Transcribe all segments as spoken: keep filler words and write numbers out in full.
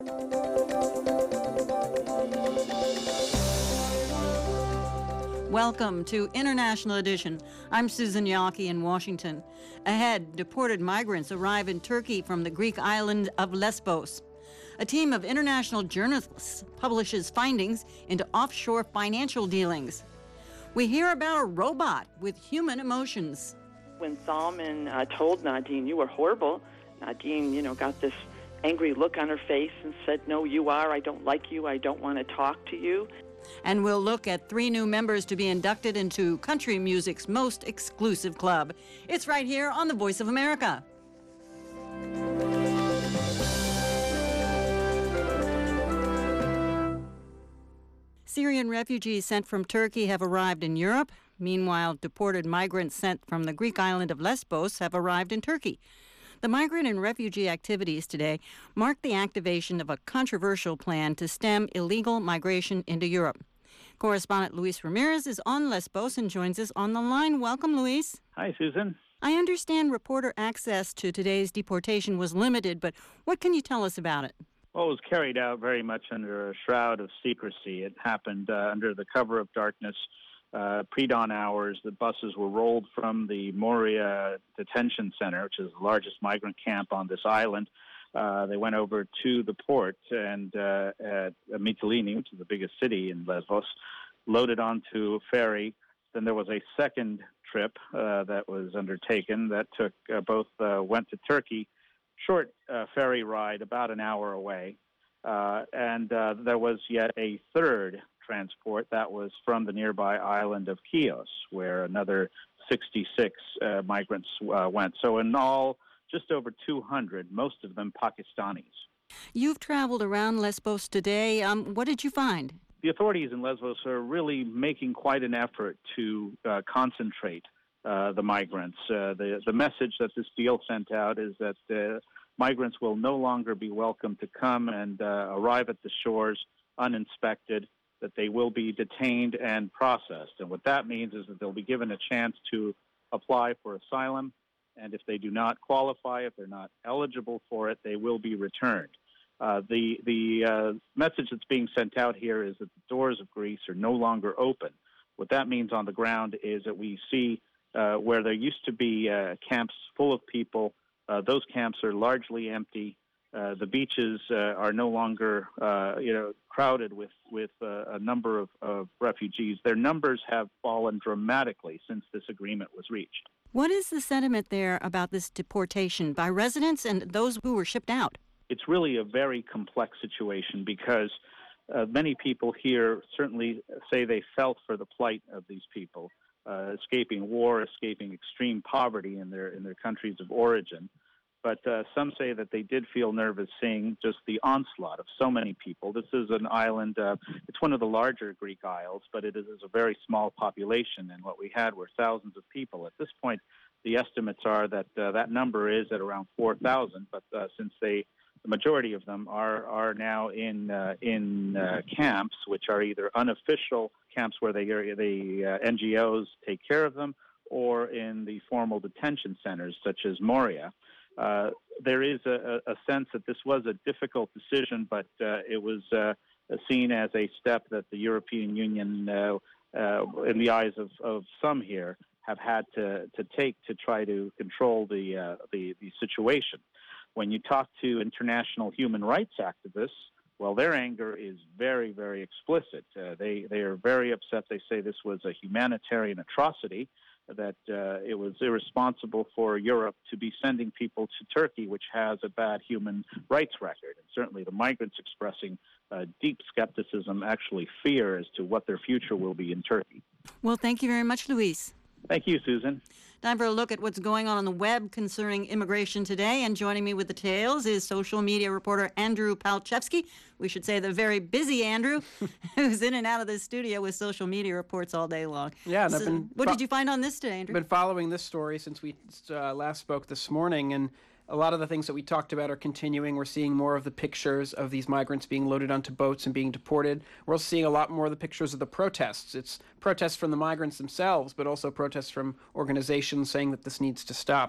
Welcome to International Edition. I'm Susan Yaki in Washington. Ahead, deported migrants arrive in Turkey from the Greek island of Lesbos. A team of international journalists publishes findings into offshore financial dealings. We hear about a robot with human emotions. When Salman uh, told Nadine, "You were horrible," Nadine, you know, got this angry look on her face and said, "No, you are. I don't like you. I don't want to talk to you." And we'll look at three new members to be inducted into country music's most exclusive club. It's right here on The Voice of America. Syrian refugees sent from Turkey have arrived in Europe. Meanwhile, deported migrants sent from the Greek island of Lesbos have arrived in Turkey. The migrant and refugee activities today mark the activation of a controversial plan to stem illegal migration into Europe. Correspondent Luis Ramirez is on Lesbos and joins us on the line. Welcome, Luis. Hi, Susan. I understand reporter access to today's deportation was limited, but what can you tell us about it? Well, it was carried out very much under a shroud of secrecy. It happened uh, under the cover of darkness. Uh, pre-dawn hours, the buses were rolled from the Moria Detention Center, which is the largest migrant camp on this island. Uh, they went over to the port and uh, at Mytilene, which is the biggest city in Lesbos, loaded onto a ferry. Then there was a second trip uh, that was undertaken that took uh, both uh, went to Turkey, short uh, ferry ride about an hour away, uh, and uh, there was yet a third transport that was from the nearby island of Chios, where another sixty-six uh, migrants uh, went. So in all, just over two hundred, most of them Pakistanis. You've traveled around Lesbos today. Um, what did you find? The authorities in Lesbos are really making quite an effort to uh, concentrate uh, the migrants. Uh, the, the message that this deal sent out is that uh, migrants will no longer be welcome to come and uh, arrive at the shores uninspected, that they will be detained and processed. And what that means is that they'll be given a chance to apply for asylum, and if they do not qualify, if they're not eligible for it, they will be returned. Uh, the the uh, message that's being sent out here is that the doors of Greece are no longer open. What that means on the ground is that we see uh, where there used to be uh, camps full of people, uh, those camps are largely empty. Uh, the beaches uh, are no longer, uh, you know, crowded with with uh, a number of, of refugees. Their numbers have fallen dramatically since this agreement was reached. What is the sentiment there about this deportation by residents and those who were shipped out? It's really a very complex situation because uh, many people here certainly say they felt for the plight of these people, uh, escaping war, escaping extreme poverty in their in their countries of origin. But uh, some say that they did feel nervous seeing just the onslaught of so many people. This is an island, uh, it's one of the larger Greek isles, but it is a very small population, and what we had were thousands of people. At this point, the estimates are that uh, that number is at around four thousand, but uh, since they, the majority of them are, are now in, uh, in uh, camps, which are either unofficial camps where they, the uh, N G Os take care of them, or in the formal detention centers, such as Moria. Uh, there is a, a sense that this was a difficult decision, but uh, it was uh, seen as a step that the European Union, uh, uh, in the eyes of, of some here, have had to, to take to try to control the, uh, the the situation. When you talk to international human rights activists, well, their anger is very, very explicit. Uh, they they are very upset. They say this was a humanitarian atrocity, that uh, it was irresponsible for Europe to be sending people to Turkey, which has a bad human rights record. And certainly the migrants expressing uh, deep skepticism, actually fear as to what their future will be in Turkey. Well, thank you very much, Luis. Thank you, Susan. Time for a look at what's going on on the web concerning immigration today. And joining me with the tales is social media reporter Andrew Palchevsky. We should say the very busy Andrew, who's in and out of the studio with social media reports all day long. Yeah, and so I've been what fo- did you find on this today, Andrew? I've been following this story since we uh, last spoke this morning, and a lot of the things that we talked about are continuing. We're seeing more of the pictures of these migrants being loaded onto boats and being deported. We're also seeing a lot more of the pictures of the protests. It's protests from the migrants themselves, but also protests from organizations saying that this needs to stop.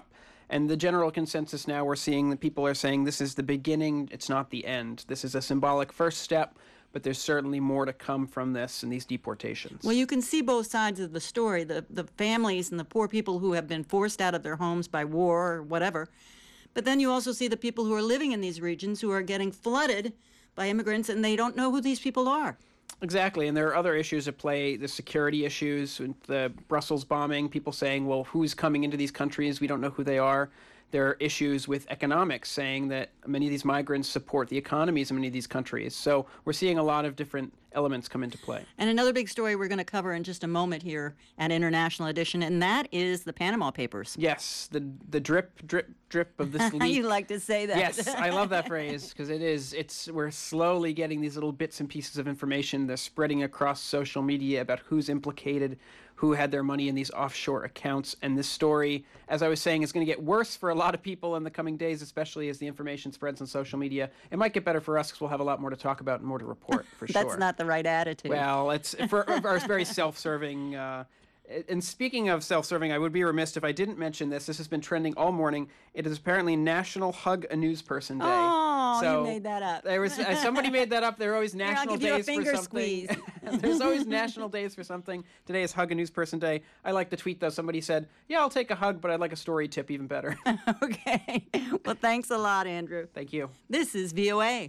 And the general consensus now we're seeing that people are saying this is the beginning, it's not the end. This is a symbolic first step, but there's certainly more to come from this and these deportations. Well, you can see both sides of the story, the, the families and the poor people who have been forced out of their homes by war or whatever. But then you also see the people who are living in these regions who are getting flooded by immigrants, and they don't know who these people are. Exactly, and there are other issues at play, the security issues, the Brussels bombing, people saying, well, who's coming into these countries? We don't know who they are. There are issues with economics, saying that many of these migrants support the economies of many of these countries. So we're seeing a lot of different elements come into play. And another big story we're going to cover in just a moment here at International Edition, and that is the Panama Papers. Yes, the the drip, drip, drip of this leak. You like to say that. Yes, I love that phrase because it is, it's, we're slowly getting these little bits and pieces of information. They're spreading across social media about who's implicated, who had their money in these offshore accounts. And this story, as I was saying, is going to get worse for a lot of people in the coming days, especially as the information spreads on social media. It might get better for us because we'll have a lot more to talk about and more to report, for sure. That's not the right attitude. Well, it's for, for it's very self-serving. Uh, and speaking of self-serving, I would be remiss if I didn't mention this. This has been trending all morning. It is apparently National Hug a News Person Day. Oh, so you made that up. There was uh, somebody made that up. There are always national Here, I'll days give you a finger for something. squeeze. There's always national days for something. Today is Hug a News Person Day. I like the tweet though. Somebody said, "Yeah, I'll take a hug, but I'd like a story tip even better." Okay. Well, thanks a lot, Andrew. Thank you. This is V O A.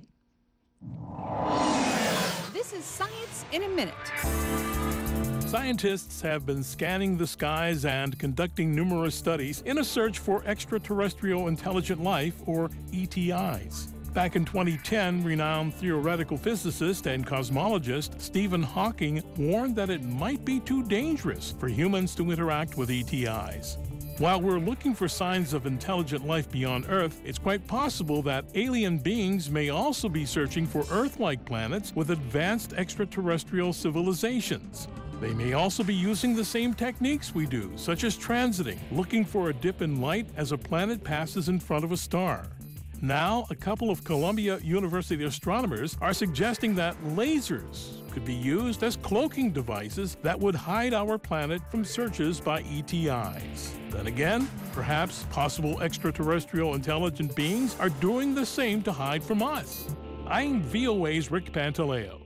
This is Science in a Minute. Scientists have been scanning the skies and conducting numerous studies in a search for extraterrestrial intelligent life, or E T Is. Back in twenty ten, renowned theoretical physicist and cosmologist Stephen Hawking warned that it might be too dangerous for humans to interact with E T Is. While we're looking for signs of intelligent life beyond Earth, it's quite possible that alien beings may also be searching for Earth-like planets with advanced extraterrestrial civilizations. They may also be using the same techniques we do, such as transiting, looking for a dip in light as a planet passes in front of a star. Now, a couple of Columbia University astronomers are suggesting that lasers could be used as cloaking devices that would hide our planet from searches by E T Is. Then again, perhaps possible extraterrestrial intelligent beings are doing the same to hide from us. I'm V O A's Rick Pantaleo.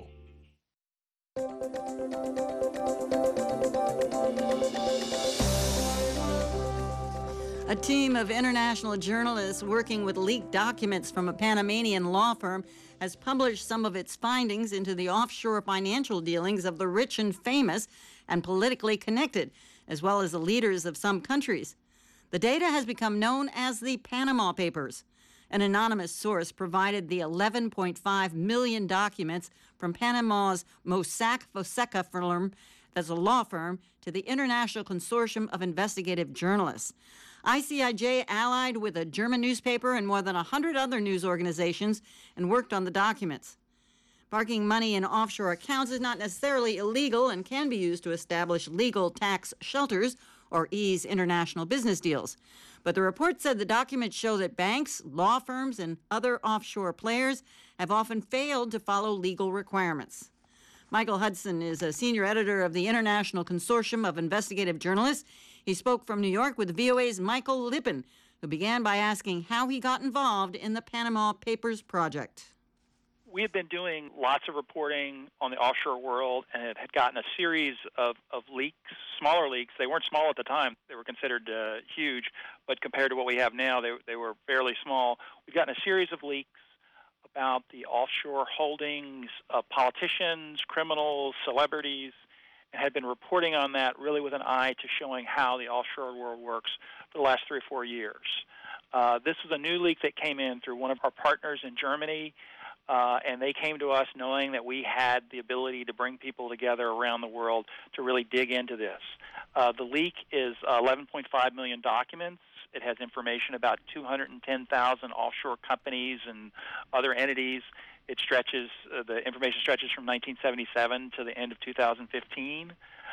A team of international journalists working with leaked documents from a Panamanian law firm has published some of its findings into the offshore financial dealings of the rich and famous and politically connected, as well as the leaders of some countries. The data has become known as the Panama Papers. An anonymous source provided the eleven point five million documents from Panama's Mossack Fonseca firm, that's a law firm, to the International Consortium of Investigative Journalists. I C I J allied with a German newspaper and more than one hundred other news organizations and worked on the documents. Parking money in offshore accounts is not necessarily illegal and can be used to establish legal tax shelters or ease international business deals. But the report said the documents show that banks, law firms, and other offshore players have often failed to follow legal requirements. Michael Hudson is a senior editor of the International Consortium of Investigative Journalists. He spoke from New York with V O A's Michael Lippin, who began by asking how he got involved in the Panama Papers project. We had been doing lots of reporting on the offshore world and had gotten a series of, of leaks, smaller leaks. They weren't small at the time. They were considered uh, huge, but compared to what we have now, they, they were fairly small. We've gotten a series of leaks about the offshore holdings of politicians, criminals, celebrities, and had been reporting on that really with an eye to showing how the offshore world works for the last three or four years. Uh, this was a new leak that came in through one of our partners in Germany, uh, and they came to us knowing that we had the ability to bring people together around the world to really dig into this. Uh, the leak is eleven point five million documents. It has information about two hundred ten thousand offshore companies and other entities. It stretches, uh, the information stretches from nineteen seventy-seven to the end of two thousand fifteen.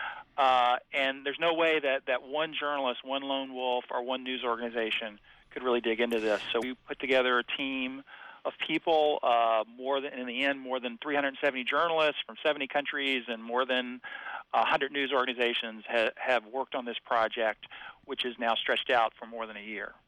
Uh, and there's no way that, that one journalist, one lone wolf, or one news organization could really dig into this. So we put together a team of people, uh, more than, in the end, more than three hundred seventy journalists from seventy countries and more than one hundred news organizations ha- have worked on this project, which is now stretched out for more than a year.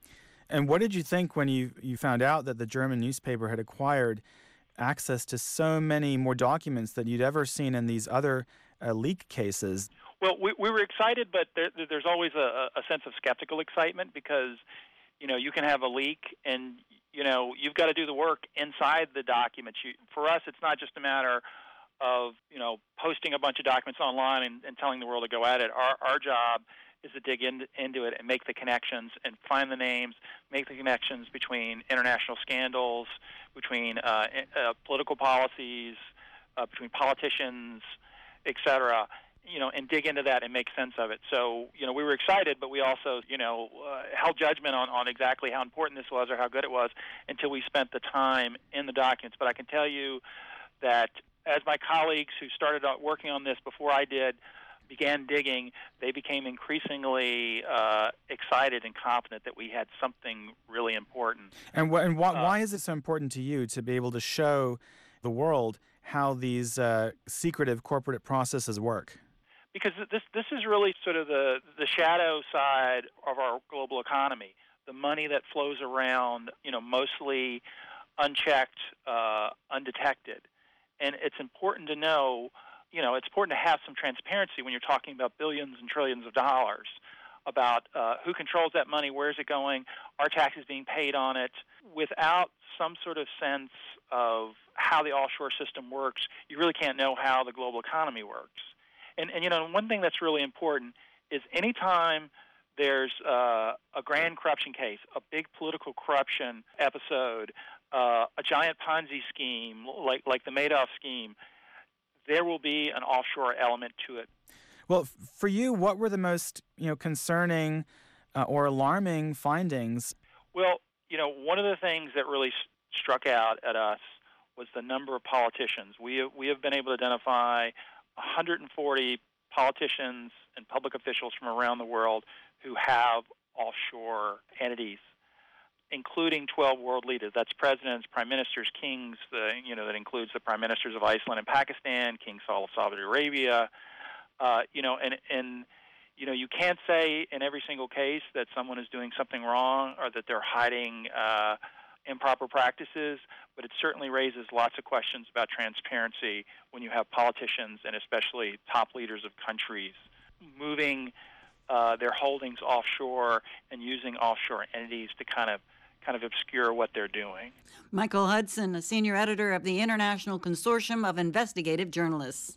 And what did you think when you, you found out that the German newspaper had acquired access to so many more documents that you'd ever seen in these other uh, leak cases? Well, we, we were excited, but there, there's always a, a sense of skeptical excitement because, you know, you can have a leak and, you know, you've got to do the work inside the documents. You, for us, it's not just a matter of, you know, posting a bunch of documents online and, and telling the world to go at it. Our, our job is to dig in, into it and make the connections and find the names, make the connections between international scandals, between uh, uh, political policies, uh, between politicians, et cetera, you know, and dig into that and make sense of it. So, you know, we were excited, but we also, you know, uh, held judgment on, on exactly how important this was or how good it was until we spent the time in the documents. But I can tell you that as my colleagues who started out working on this before I did began digging, they became increasingly uh, excited and confident that we had something really important. And, wh- and wh- uh, why is it so important to you to be able to show the world how these uh, secretive corporate processes work? Because this this is really sort of the, the shadow side of our global economy, the money that flows around, you know, mostly unchecked, uh, undetected. And it's important to know, you know, it's important to have some transparency when you're talking about billions and trillions of dollars about uh, who controls that money, where is it going, are taxes being paid on it. Without some sort of sense of how the offshore system works, you really can't know how the global economy works. And, and you know, one thing that's really important is anytime there's uh, a grand corruption case, a big political corruption episode, uh, a giant Ponzi scheme like like the Madoff scheme, there will be an offshore element to it. Well, f- for you, what were the most, you know, concerning uh, or alarming findings? Well, you know, one of the things that really s- struck out at us was the number of politicians. We have, we have been able to identify one hundred forty politicians and public officials from around the world who have offshore entities, including twelve world leaders. That's presidents, prime ministers, kings. The, you know, that includes the prime ministers of Iceland and Pakistan, King Saud of Saudi Arabia. Uh, you know, and and you know, you can't say in every single case that someone is doing something wrong or that they're hiding uh, improper practices, but it certainly raises lots of questions about transparency when you have politicians and especially top leaders of countries moving uh, their holdings offshore and using offshore entities to kind of kind of obscure what they're doing. Michael Hudson, a senior editor of the International Consortium of Investigative Journalists.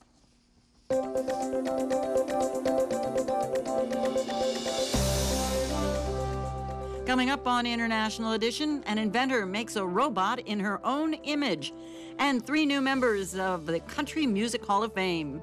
Coming up on International Edition, an inventor makes a robot in her own image, and three new members of the Country Music Hall of Fame.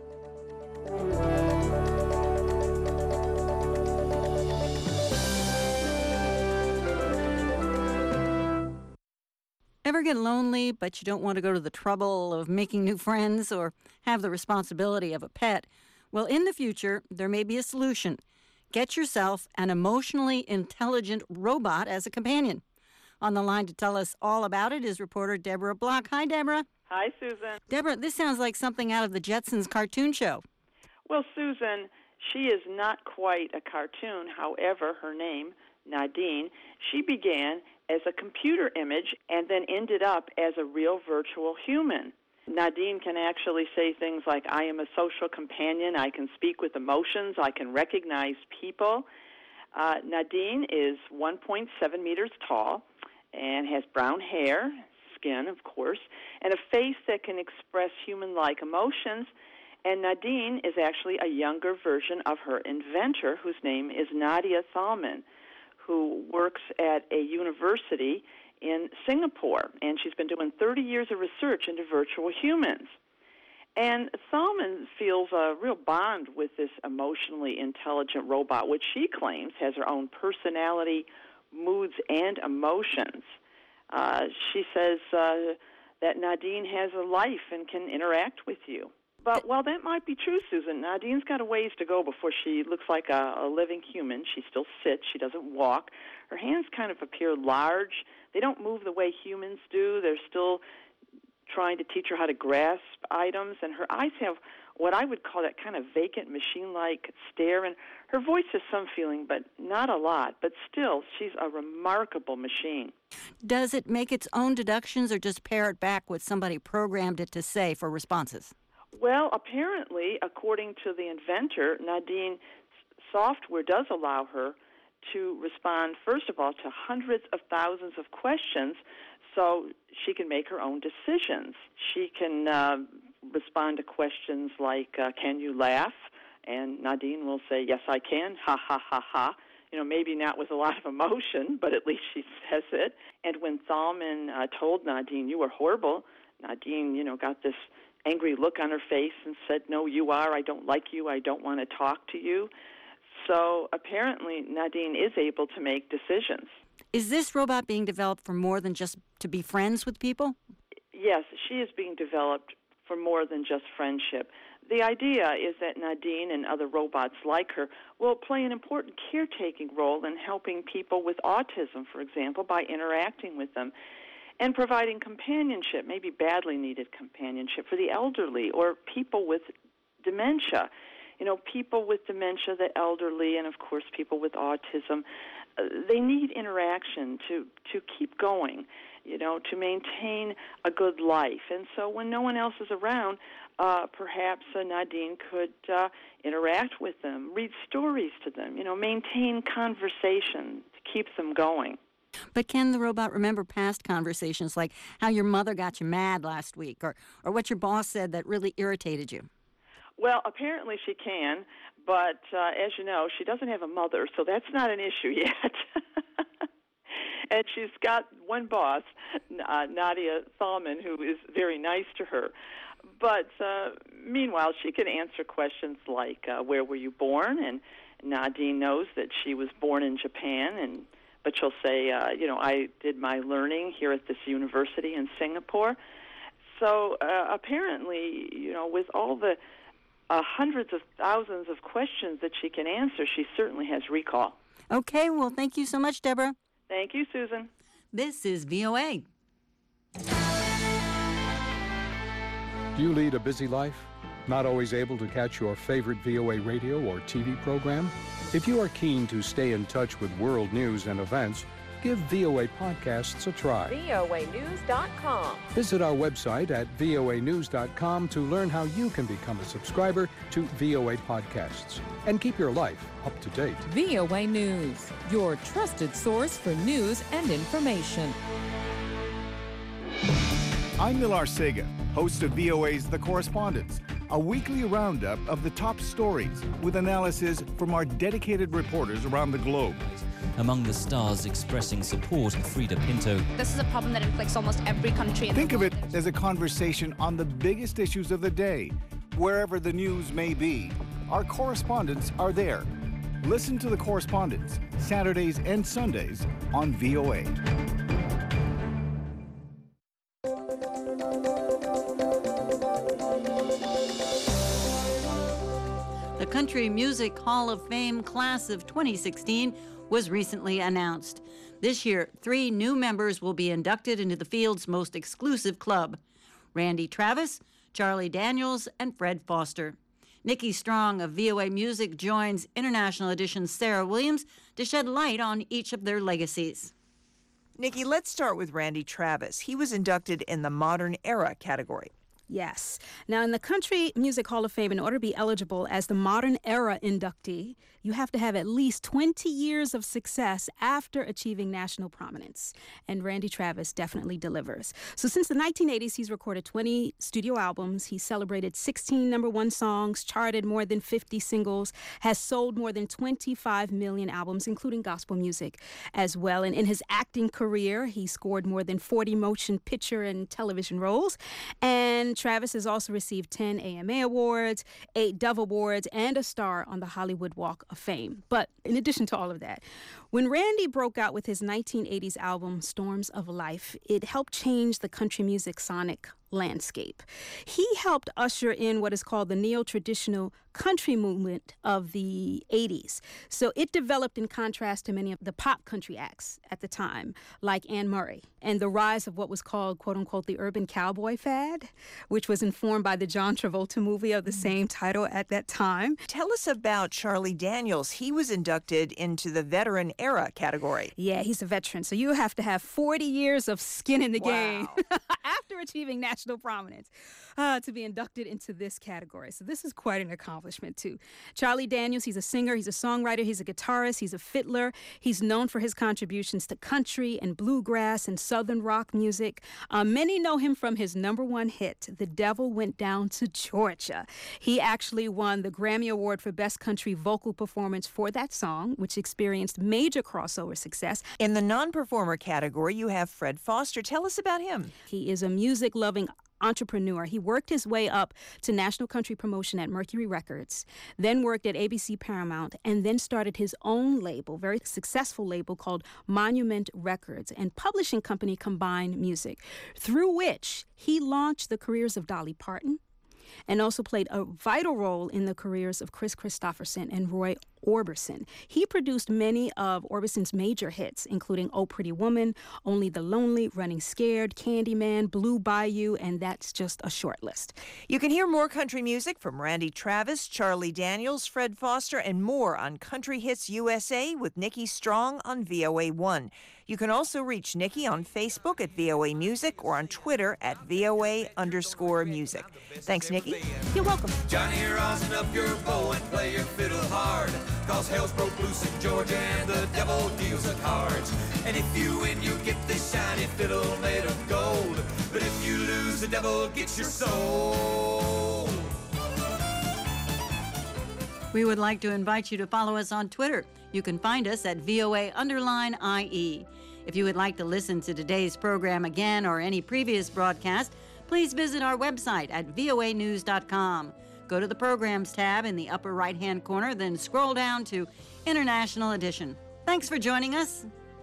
Ever get lonely, but you don't want to go to the trouble of making new friends or have the responsibility of a pet? Well, in the future, there may be a solution. Get yourself an emotionally intelligent robot as a companion. On the line to tell us all about it is reporter Deborah Block. Hi, Deborah. Hi, Susan. Deborah, this sounds like something out of the Jetsons cartoon show. Well, Susan, she is not quite a cartoon. However, her name, Nadine, she began as a computer image and then ended up as a real virtual human. Nadine can actually say things like, I am a social companion, I can speak with emotions, I can recognize people. Uh, Nadine is one point seven meters tall and has brown hair, skin, of course, and a face that can express human-like emotions. And Nadine is actually a younger version of her inventor, whose name is Nadia Thalmann, who works at a university in Singapore, and she's been doing thirty years of research into virtual humans. And Thalmann feels a real bond with this emotionally intelligent robot, which she claims has her own personality, moods, and emotions. Uh, she says uh, that Nadine has a life and can interact with you. But while that might be true, Susan, Nadine's got a ways to go before she looks like a, a living human. She still sits. She doesn't walk. Her hands kind of appear large. They don't move the way humans do. They're still trying to teach her how to grasp items, and her eyes have what I would call that kind of vacant, machine-like stare, and her voice has some feeling, but not a lot. But still, she's a remarkable machine. Does it make its own deductions or just parrot back what somebody programmed it to say for responses? Well, apparently, according to the inventor, Nadine software does allow her to respond, first of all, to hundreds of thousands of questions, so she can make her own decisions. She can uh, respond to questions like, uh, can you laugh? And Nadine will say, yes, I can, ha, ha, ha, ha. You know, maybe not with a lot of emotion, but at least she says it. And when Thalmann uh, told Nadine, you were horrible, Nadine, you know, got this angry look on her face and said, no, you are, I don't like you, I don't want to talk to you. So apparently Nadine is able to make decisions. Is this robot being developed for more than just to be friends with people? Yes, she is being developed for more than just friendship. The idea is that Nadine and other robots like her will play an important caretaking role in helping people with autism, for example, by interacting with them and providing companionship, maybe badly needed companionship for the elderly or people with dementia. You know, people with dementia, the elderly, and of course people with autism, uh, they need interaction to, to keep going, you know, to maintain a good life. And so when no one else is around, uh, perhaps uh, Nadine could uh, interact with them, read stories to them, you know, maintain conversation to keep them going. But can the robot remember past conversations, like how your mother got you mad last week, or, or what your boss said that really irritated you? Well, apparently she can, but uh, as you know, she doesn't have a mother, so that's not an issue yet. And she's got one boss, uh, Nadia Thalmann, who is very nice to her. But uh, meanwhile, she can answer questions like, uh, where were you born? And Nadine knows that she was born in Japan, and but she'll say, uh, you know, I did my learning here at this university in Singapore. So uh, apparently, you know, with all the Uh, hundreds of thousands of questions that she can answer, she certainly has recall. Okay, well, thank you so much, Deborah. Thank you, Susan. This is V O A. Do you lead a busy life? Not always able to catch your favorite V O A radio or T V program? If you are keen to stay in touch with world news and events, give V O A Podcasts a try. V O A news dot com. Visit our website at V O A news dot com to learn how you can become a subscriber to V O A Podcasts and keep your life up to date. V O A News, your trusted source for news and information. I'm Millar Sega, host of V O A's The Correspondents, a weekly roundup of the top stories with analysis from our dedicated reporters around the globe. Among the stars expressing support, Frida Pinto. This is a problem that inflicts almost every country in Think the world. of it as a conversation on the biggest issues of the day. Wherever the news may be, our correspondents are there. Listen to The Correspondents, Saturdays and Sundays on V O A. The Country Music Hall of Fame class of twenty sixteen was recently announced. This year, three new members will be inducted into the field's most exclusive club: Randy Travis, Charlie Daniels, and Fred Foster. Nikki Strong of V O A Music joins International Edition's Sarah Williams to shed light on each of their legacies. Nikki, let's start with Randy Travis. He was inducted in the Modern Era category. Yes. Now, in the Country Music Hall of Fame, in order to be eligible as the Modern Era inductee, you have to have at least twenty years of success after achieving national prominence. And Randy Travis definitely delivers. So since the nineteen eighties, he's recorded twenty studio albums. He celebrated sixteen number one songs, charted more than fifty singles, has sold more than twenty-five million albums, including gospel music as well. And in his acting career, he scored more than forty motion picture and television roles. And Travis has also received ten A M A Awards, eight Dove Awards, and a star on the Hollywood Walk of Fame. But in addition to all of that, when Randy broke out with his nineteen eighties album, Storms of Life, it helped change the country music sonic landscape. He helped usher in what is called the neo-traditional country movement of the eighties. So it developed in contrast to many of the pop country acts at the time, like Anne Murray, and the rise of what was called, quote unquote, the urban cowboy fad, which was informed by the John Travolta movie of the same title at that time. Tell us about Charlie Daniels. He was inducted into the veteran era category. Yeah, he's a veteran. So you have to have forty years of skin in the Wow. game after achieving national prominence uh, to be inducted into this category. So this is quite an accomplishment, too. Charlie Daniels, he's a singer, he's a songwriter, he's a guitarist, he's a fiddler. He's known for his contributions to country and bluegrass and southern rock music. Uh, many know him from his number one hit, The Devil Went Down to Georgia. He actually won the Grammy Award for Best Country Vocal Performance for that song, which experienced major crossover success. In the non-performer category, you have Fred Foster. Tell us about him. He is a music-loving entrepreneur. He worked his way up to national country promotion at Mercury Records, then worked at A B C Paramount, and then started his own label, very successful label called Monument Records, and publishing company Combined Music, through which he launched the careers of Dolly Parton and also played a vital role in the careers of Chris Christopherson and Roy Orbison. He produced many of Orbison's major hits, including Oh Pretty Woman, Only the Lonely, Running Scared, Candyman, Blue Bayou, and that's just a short list. You can hear more country music from Randy Travis, Charlie Daniels, Fred Foster, and more on Country Hits U S A with Nikki Strong on V O A one. You can also reach Nikki on Facebook at V O A Music or on Twitter at V O A underscore music. Thanks, Nikki. You're welcome. Johnny, rosin up your bow and play your fiddle hard, cause hell's broke loose in Georgia and the devil deals the cards. And if you win, you get this shiny fiddle made of gold, but if you lose, the devil gets your soul. We would like to invite you to follow us on Twitter. You can find us at V O A underline I E. If you would like to listen to today's program again or any previous broadcast, please visit our website at V O A news dot com. Go to the Programs tab in the upper right-hand corner, then scroll down to International Edition. Thanks for joining us.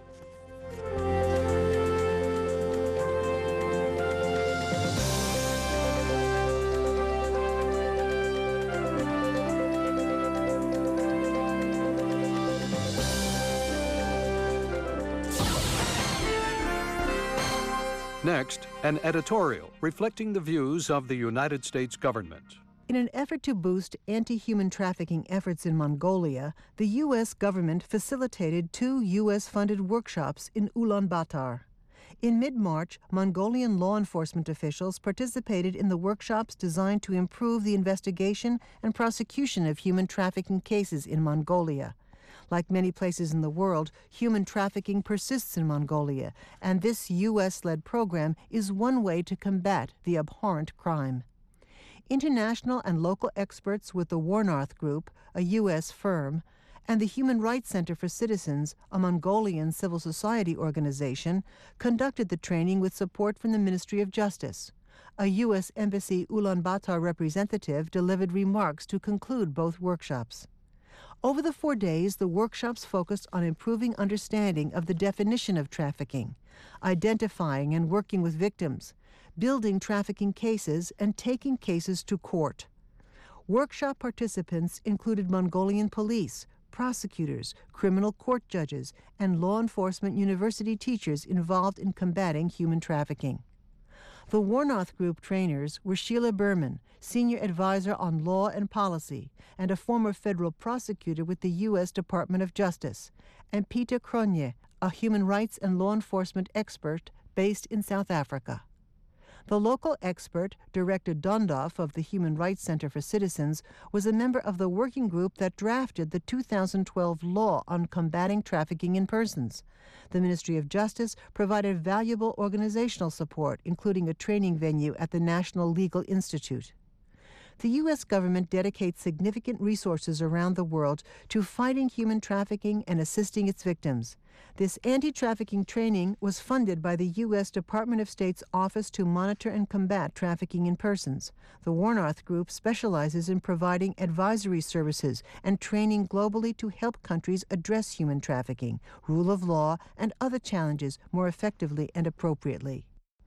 Next, an editorial reflecting the views of the United States government. In an effort to boost anti-human trafficking efforts in Mongolia, the U S government facilitated two U S-funded workshops in Ulaanbaatar. In mid-March, Mongolian law enforcement officials participated in the workshops designed to improve the investigation and prosecution of human trafficking cases in Mongolia. Like many places in the world, human trafficking persists in Mongolia, and this U S-led program is one way to combat the abhorrent crime. International and local experts with the Warnoth Group, a U S firm, and the Human Rights Center for Citizens, a Mongolian civil society organization, conducted the training with support from the Ministry of Justice. A U S Embassy Ulaanbaatar representative delivered remarks to conclude both workshops. Over the four days, the workshops focused on improving understanding of the definition of trafficking, identifying and working with victims, building trafficking cases, and taking cases to court. Workshop participants included Mongolian police, prosecutors, criminal court judges, and law enforcement university teachers involved in combating human trafficking. The Warnoth Group trainers were Sheila Berman, Senior Advisor on Law and Policy, and a former federal prosecutor with the U S Department of Justice, and Peter Cronje, a human rights and law enforcement expert based in South Africa. The local expert, Director Dondoff of the Human Rights Center for Citizens, was a member of the working group that drafted the two thousand twelve law on combating trafficking in persons. The Ministry of Justice provided valuable organizational support, including a training venue at the National Legal Institute. The U S government dedicates significant resources around the world to fighting human trafficking and assisting its victims. This anti-trafficking training was funded by the U S Department of State's Office to Monitor and Combat Trafficking in Persons. The Warnoth Group specializes in providing advisory services and training globally to help countries address human trafficking, rule of law, and other challenges more effectively and appropriately.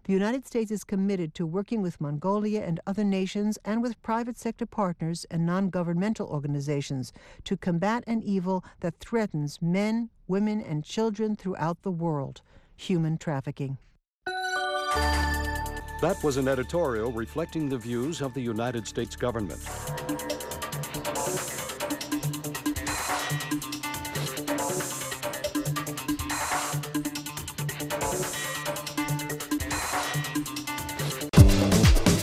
The United States is committed to working with Mongolia and other nations and with private sector partners and non-governmental organizations to combat an evil that threatens men, women, and children throughout the world: human trafficking. That was an editorial reflecting the views of the United States government.